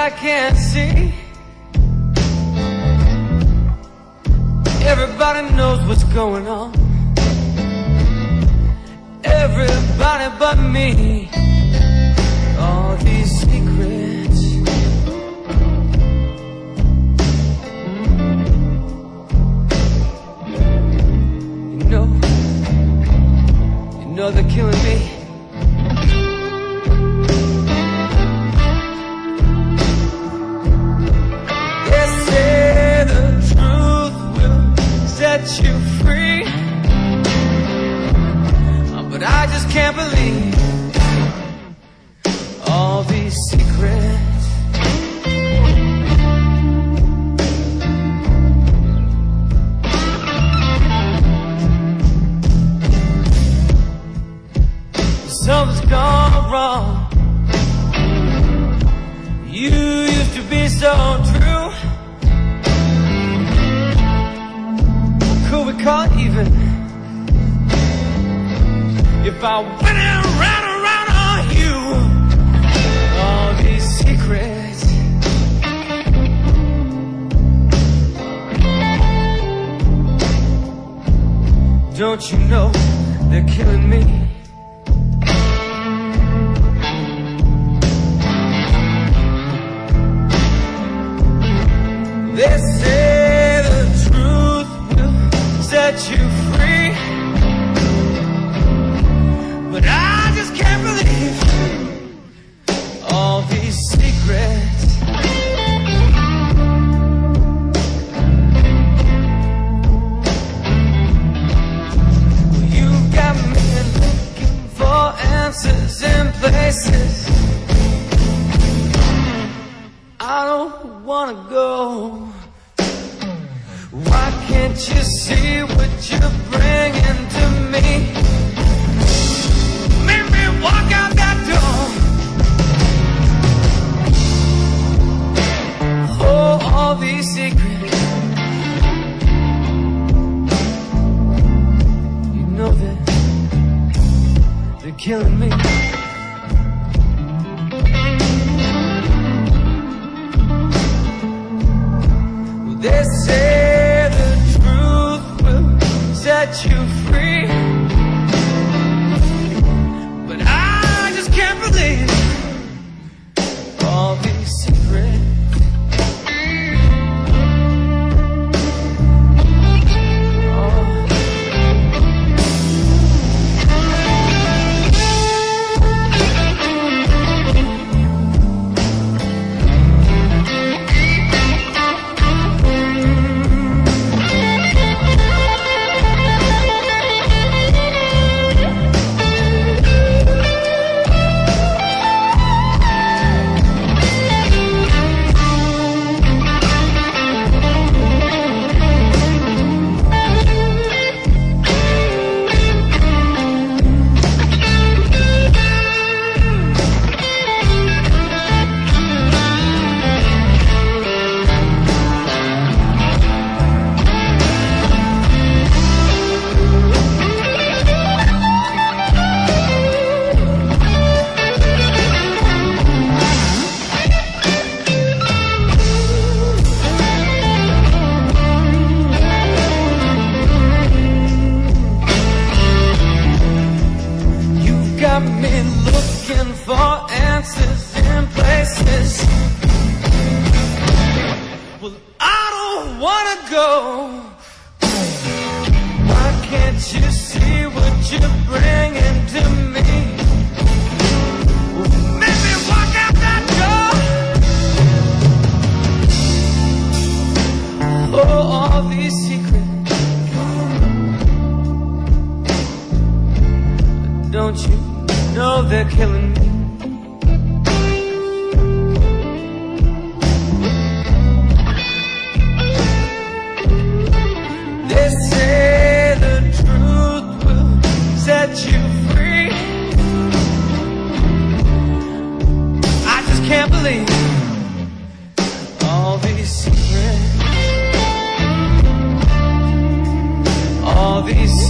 I can't see. Everybody knows what's going on. Everybody but me. All these secrets. You know they're killing me. They say the truth will set you free, but I just can't believe all these secrets. Something's gone wrong. You used to be so true. Could we call it even if I went around on you? All these secrets. Don't you know they're killing me? They say the truth will set you free, but I just can't believe all these secrets. You got me looking for answers in places I don't wanna go. Why can't you see what you're bringing to me? Make me walk out that door. Oh, all these secrets. You know that they're killing me. They say the truth will set you free, but I just can't believe all these secrets. Got me looking for answers in places. Well, I don't wanna go. Why can't you see what you're bringing to me? Well, make me walk out that door. Oh, all these secrets. Don't you know they're killing me? They say the truth will set you free. I just can't believe all these secrets. All these